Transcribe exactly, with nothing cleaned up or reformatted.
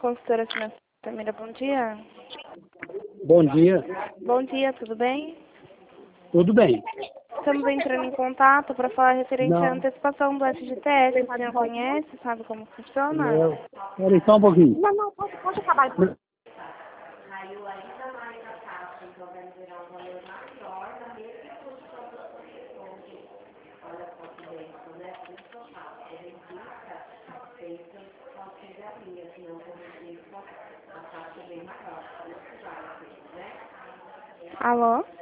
consultora financeira, bom dia. Bom dia, Bom dia, tudo bem? tudo bem? Estamos entrando em contato para falar referente à Não, antecipação do F G T S. O senhor conhece, sabe como funciona? não. Peraí só um pouquinho. Não, não, pode, pode acabar. Pode. Alô?